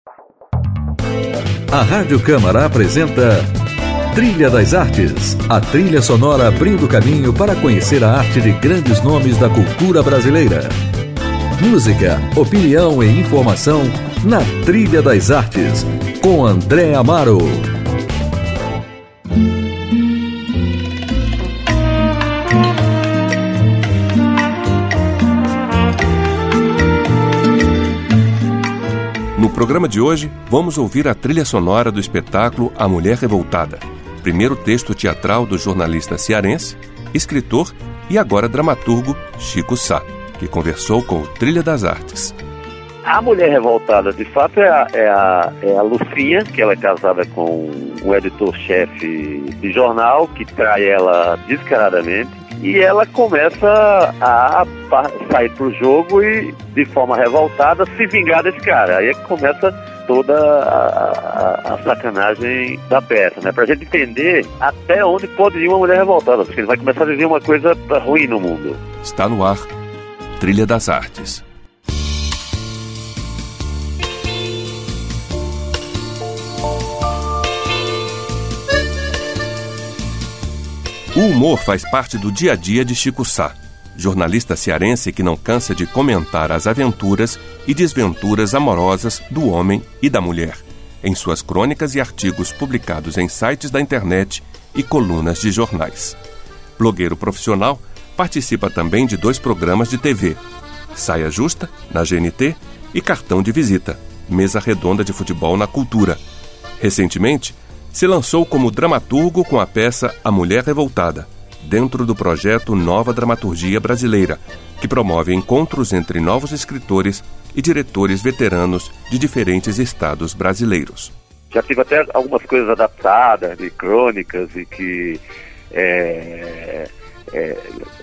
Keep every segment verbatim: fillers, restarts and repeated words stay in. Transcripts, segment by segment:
A Rádio Câmara apresenta Trilha das Artes, a trilha sonora abrindo caminho para conhecer a arte de grandes nomes da cultura brasileira. Música, opinião e informação na Trilha das Artes, com André Amaro. No programa de hoje, vamos ouvir a trilha sonora do espetáculo A Mulher Revoltada, primeiro texto teatral do jornalista cearense, escritor e agora dramaturgo Chico Sá, que conversou com o Trilha das Artes. A Mulher Revoltada, de fato, é a, é a, é a Lucinha, que ela é casada com um editor-chefe de jornal, que trai ela descaradamente, e ela começa a sair pro jogo e, de forma revoltada, se vingar desse cara. Aí é que começa toda a, a, a sacanagem da peça, né? Pra gente entender até onde pode ir uma mulher revoltada, porque ele vai começar a viver uma coisa ruim no mundo. Está no ar, Trilha das Artes. O humor faz parte do dia a dia de Chico Sá, jornalista cearense que não cansa de comentar as aventuras e desventuras amorosas do homem e da mulher, em suas crônicas e artigos publicados em sites da internet e colunas de jornais. Blogueiro profissional, participa também de dois programas de T V, Saia Justa, na G N T, e Cartão de Visita, mesa redonda de futebol na Cultura. Recentemente, se lançou como dramaturgo com a peça A Mulher Revoltada, dentro do projeto Nova Dramaturgia Brasileira, que promove encontros entre novos escritores e diretores veteranos de diferentes estados brasileiros. Já tive até algumas coisas adaptadas, de crônicas, e que é, é,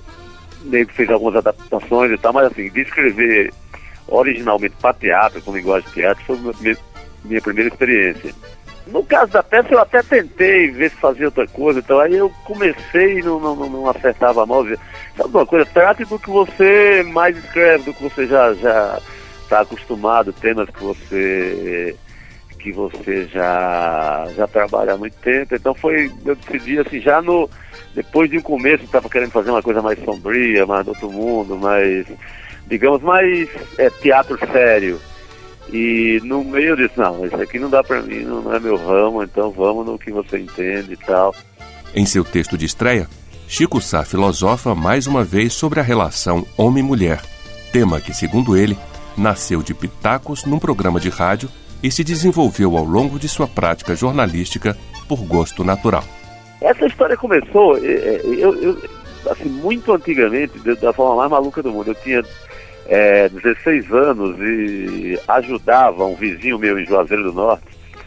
fez algumas adaptações e tal, mas assim, de escrever originalmente para teatro, com linguagem de teatro, foi minha, minha primeira experiência. No caso da peça, eu até tentei ver se fazia outra coisa, então aí eu comecei e não, não, não acertava a mão. Sabe uma coisa? Trate do que você mais escreve, do que você já já está acostumado, temas que você que você já já trabalha há muito tempo. Então foi, eu decidi assim, já no depois de um começo, estava querendo fazer uma coisa mais sombria, mais do outro mundo, mais, digamos, mais é, teatro sério. E no meio eu disse, não, isso aqui não dá pra mim, não é meu ramo, então vamos no que você entende e tal. Em seu texto de estreia, Chico Sá filosofa mais uma vez sobre a relação homem-mulher, tema que, segundo ele, nasceu de pitacos num programa de rádio e se desenvolveu ao longo de sua prática jornalística por gosto natural. Essa história começou, eu, eu, assim, muito antigamente, da forma mais maluca do mundo. Eu tinha É, dezesseis anos e ajudava um vizinho meu em Juazeiro do Norte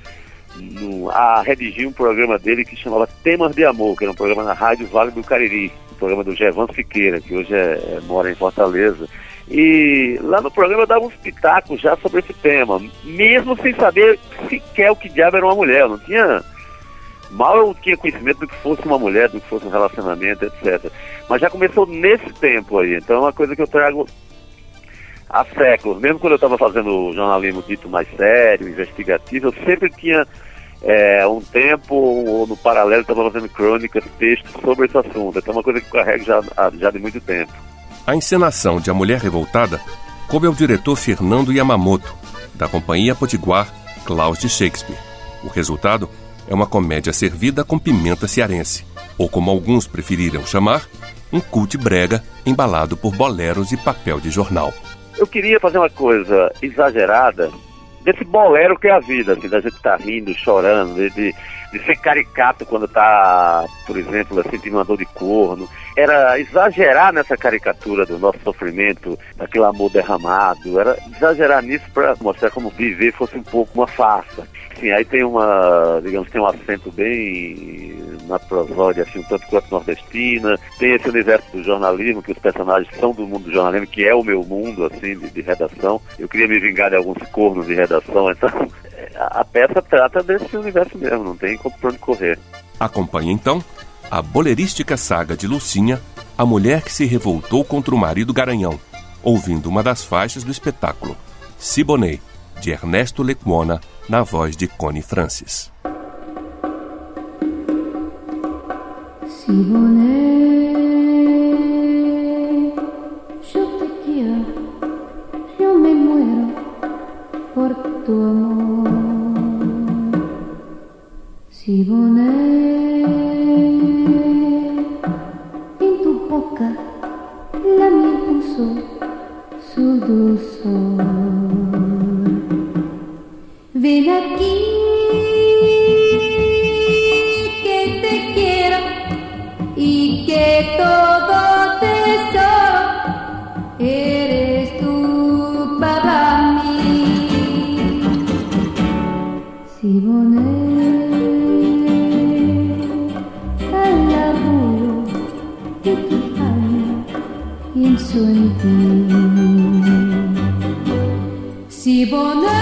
no, a redigir um programa dele que chamava Temas de Amor, que era um programa na Rádio Vale do Cariri, um programa do Gevan Siqueira, que hoje é, é, mora em Fortaleza. E lá no programa eu dava uns pitacos já sobre esse tema, mesmo sem saber sequer o que diabo era uma mulher. Eu não tinha... Mal eu tinha conhecimento do que fosse uma mulher, do que fosse um relacionamento, etcétera. Mas já começou nesse tempo aí, então é uma coisa que eu trago há séculos. Mesmo quando eu estava fazendo o jornalismo dito mais sério, investigativo, eu sempre tinha é, um tempo, ou no paralelo, estava fazendo crônicas, textos sobre esse assunto. Então é uma coisa que eu carrego já, já de muito tempo. A encenação de A Mulher Revoltada coube ao diretor Fernando Yamamoto, da Companhia Potiguar Claus de Shakespeare. O resultado é uma comédia servida com pimenta cearense, ou como alguns preferiram chamar, um cult brega embalado por boleros e papel de jornal. Eu queria fazer uma coisa exagerada, desse bolero que é a vida, assim, da gente estar tá rindo, chorando, de, de, de ser caricato quando está, por exemplo, sentindo uma dor de corno. Era exagerar nessa caricatura do nosso sofrimento, daquele amor derramado, era exagerar nisso para mostrar como viver fosse um pouco uma farsa. Assim, aí tem uma, digamos, tem um acento bem na prosódia, assim, um tanto quanto nordestina, tem esse universo do jornalismo, que os personagens são do mundo do jornalismo, que é o meu mundo, assim, de, de redação. Eu queria me vingar de alguns cornos de redação, então a, a peça trata desse universo mesmo, não tem como pra onde correr. Acompanhe, então, a bolerística saga de Lucinha, a mulher que se revoltou contra o marido garanhão, ouvindo uma das faixas do espetáculo, Siboney, de Ernesto Lecuona, na voz de Connie Francis. Siboney, yo te quiero, yo me muero por tu amor. Siboney, en tu boca la miel puso su dulzor. Ven aquí, que te quiero y que todo tesoro eres tú para mí. Siboney, al laburo de tu alma pienso en ti. Siboney,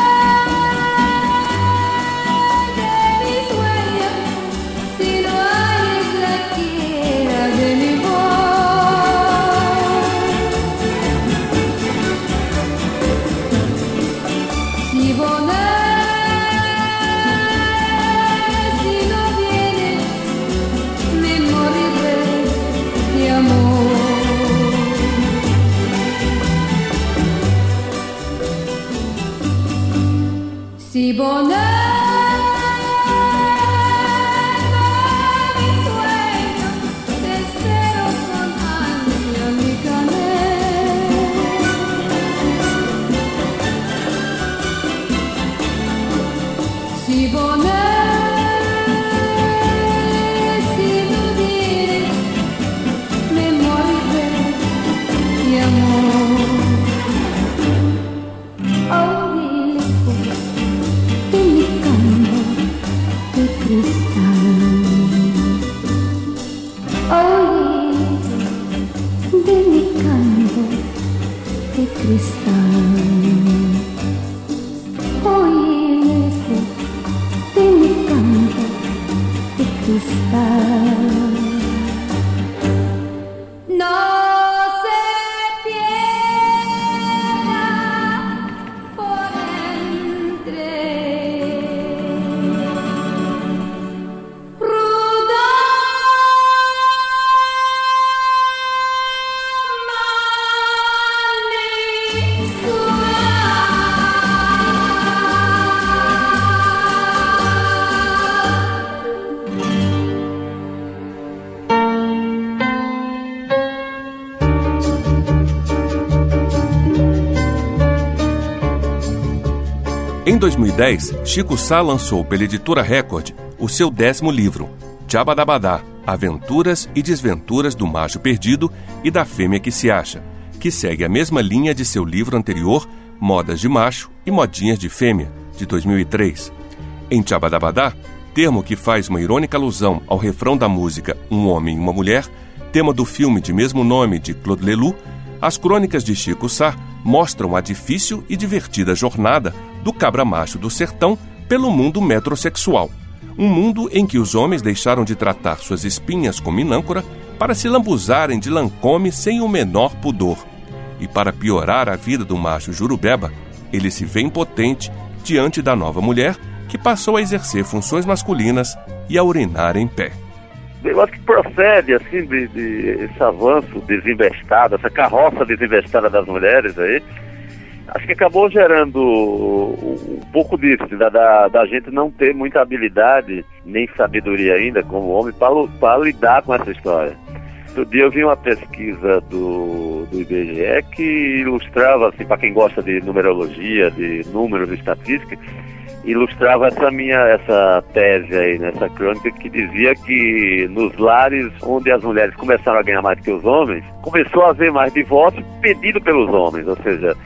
Siboney, mi sueño, te espero con ansia mi canela. Siboney, si no vienes, me moriré de amor. Oh, cristal, oye el eco de mi canto de cristal. No se pierda por entre Em dois mil e dez, Chico Sá lançou pela editora Record o seu décimo livro, Tchabadabadá, Aventuras e Desventuras do Macho Perdido e da Fêmea que se Acha, que segue a mesma linha de seu livro anterior, Modas de Macho e Modinhas de Fêmea, de dois mil e três. Em Tchabadabadá, termo que faz uma irônica alusão ao refrão da música Um Homem e uma Mulher, tema do filme de mesmo nome de Claude Leloup, as crônicas de Chico Sá mostram a difícil e divertida jornada do cabra macho do sertão pelo mundo metrosexual. Um mundo em que os homens deixaram de tratar suas espinhas com minâncora para se lambuzarem de lancome sem o menor pudor. E para piorar a vida do macho jurubeba, ele se vê impotente diante da nova mulher que passou a exercer funções masculinas e a urinar em pé. Eu acho que procede, assim, de, de esse avanço desinvestado, essa carroça desinvestada das mulheres aí, acho que acabou gerando um pouco disso, da, da, da gente não ter muita habilidade, nem sabedoria ainda, como homem, para lidar com essa história. Outro dia eu vi uma pesquisa do, do I B G E que ilustrava, assim, para quem gosta de numerologia, de números e estatística, ilustrava essa minha essa tese aí, nessa crônica, que dizia que nos lares onde as mulheres começaram a ganhar mais do que os homens, começou a haver mais divórcio pedido pelos homens, ou seja,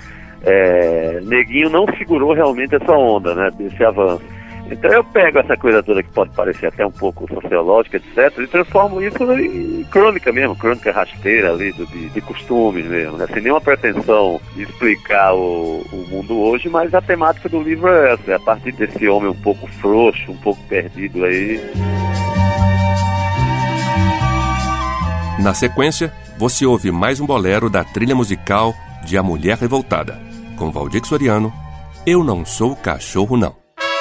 é, Neguinho não segurou realmente essa onda, né, desse avanço. Então eu pego essa coisa toda que pode parecer até um pouco sociológica, etcétera, e transformo isso em crônica mesmo, crônica rasteira ali, do, de, de costumes mesmo, né? Sem nenhuma pretensão de explicar o, o mundo hoje, mas a temática do livro é essa, é a partir desse homem um pouco frouxo, um pouco perdido aí. Na sequência, você ouve mais um bolero da trilha musical de A Mulher Revoltada, com Valdir Soriano Eu Não Sou Cachorro Não.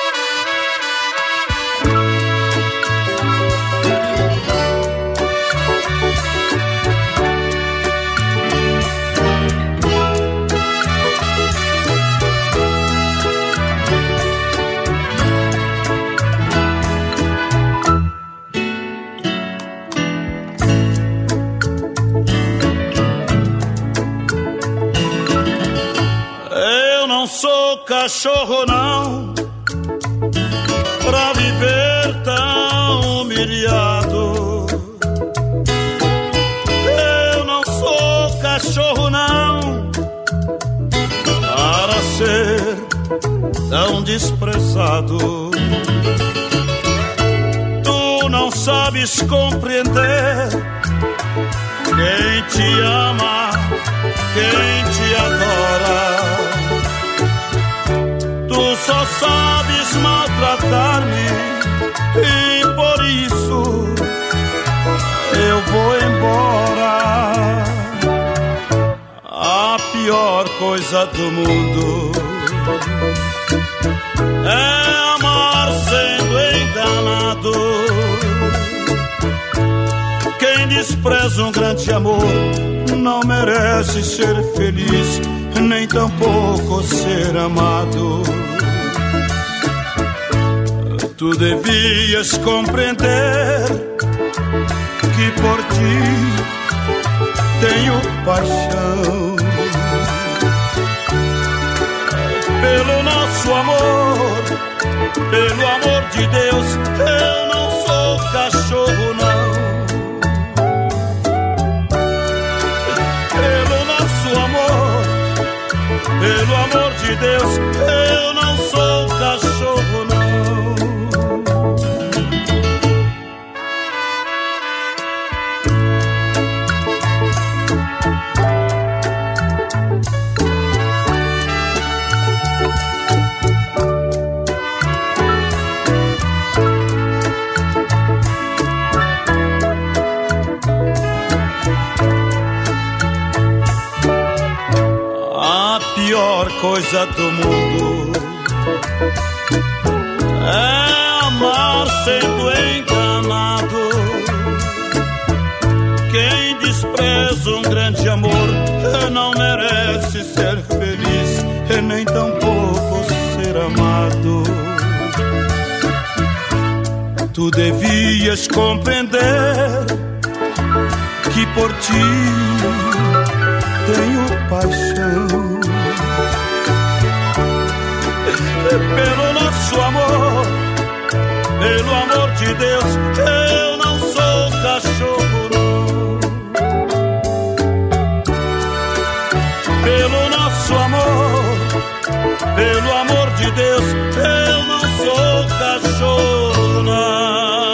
Cachorro não, pra viver tão humilhado. Eu não sou cachorro não, para ser tão desprezado. Tu não sabes compreender quem te ama, quem te adora. Tu só sabes maltratar-me e por isso eu vou embora. A pior coisa do mundo é amar sendo enganado. Quem despreza um grande amor não merece ser feliz, nem tampouco ser amado. Tu devias compreender que por ti tenho paixão. Pelo nosso amor, pelo amor de Deus, eu não sou cachorro não. Pelo nosso amor, pelo amor de Deus, eu não sou cachorro não. Coisa do mundo é amar sendo enganado. Quem despreza um grande amor não merece ser feliz, nem tampouco ser amado. Tu devias compreender que por ti tenho paixão. Pelo nosso amor, pelo amor de Deus, eu não sou cachorro não. Pelo nosso amor, pelo amor de Deus, eu não sou cachorro não.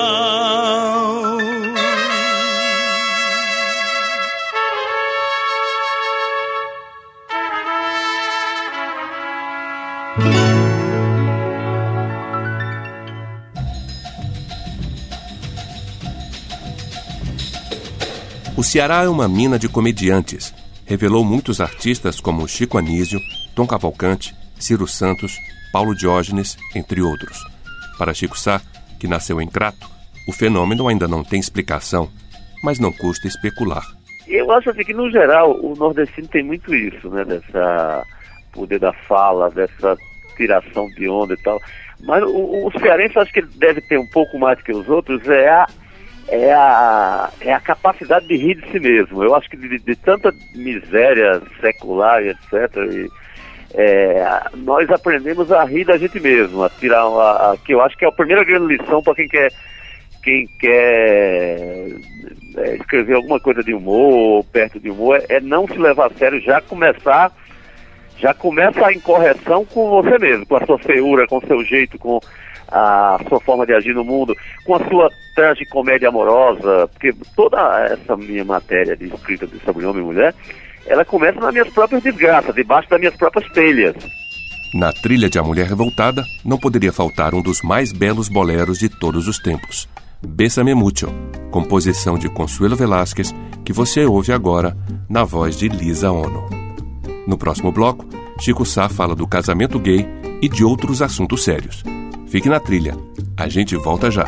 O Ceará é uma mina de comediantes. Revelou muitos artistas como Chico Anísio, Tom Cavalcante, Ciro Santos, Paulo Diógenes, entre outros. Para Chico Sá, que nasceu em Crato, o fenômeno ainda não tem explicação, mas não custa especular. Eu acho assim que, no geral, o nordestino tem muito isso, né? Dessa poder da fala, dessa tiração de onda e tal. Mas o, o cearense, acho que ele deve ter um pouco mais que os outros, é a É a, é a capacidade de rir de si mesmo. Eu acho que de, de tanta miséria secular e etcétera E, é, nós aprendemos a rir da gente mesmo, a tirar a, a, que eu acho que é a primeira grande lição para quem quer, quem quer é, escrever alguma coisa de humor, perto de humor, é, é não se levar a sério, já começar, já começa a incorreção com você mesmo, com a sua feiura, com o seu jeito, com a sua forma de agir no mundo, com a sua tragicomédia amorosa, porque toda essa minha matéria de escrita de sobre homem e mulher, ela começa nas minhas próprias desgraças, debaixo das minhas próprias telhas. Na trilha de A Mulher Revoltada, não poderia faltar um dos mais belos boleros de todos os tempos, Bésame Mucho, composição de Consuelo Velázquez, que você ouve agora na voz de Lisa Ono. No próximo bloco, Chico Sá fala do casamento gay e de outros assuntos sérios. Fique na trilha. A gente volta já.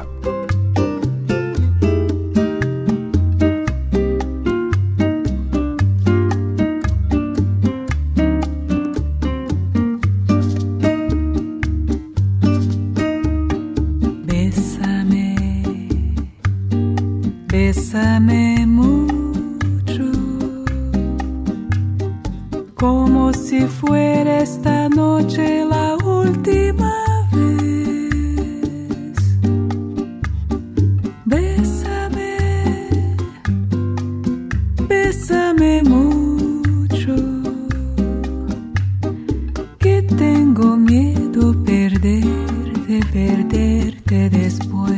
Bésame mucho, como si fuera esta noche la última vez. Bésame, bésame mucho, que tengo miedo perderte, perderte después.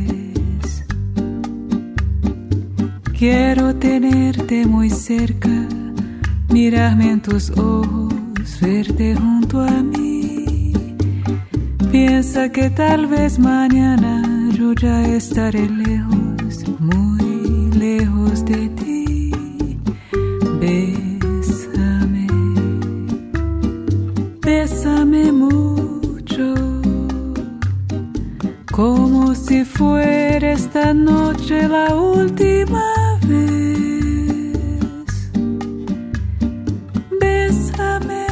Quiero tenerte muy cerca, mirarme en tus ojos, verte junto a mí. Piensa que tal vez mañana yo ya estaré lejos, muy lejos de ti. Bésame, bésame mucho, como si fuera esta noche la última vez. Bésame,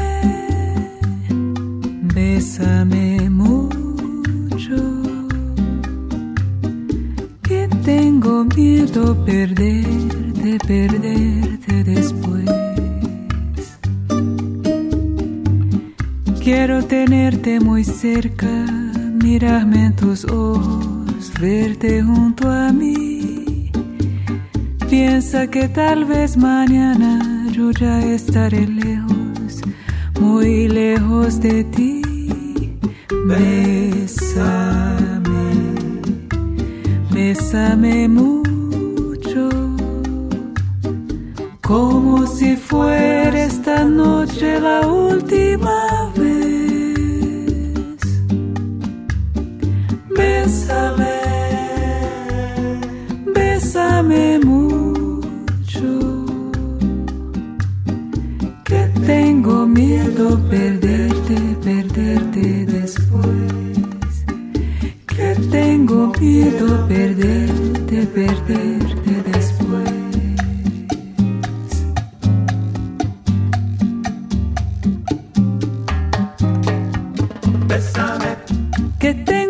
bésame mucho, que tengo miedo perderte, perderte después. Quiero tenerte muy cerca, mirarme en tus ojos, verte junto a mí. Piensa que tal vez mañana yo ya estaré lejos, muy lejos de ti. Bésame, bésame mucho, como si fuera esta noche la última vez. Bésame, bésame mucho, que tengo miedo perderte, perderte después. Que tengo miedo perderte, perderte después. Bésame, que tengo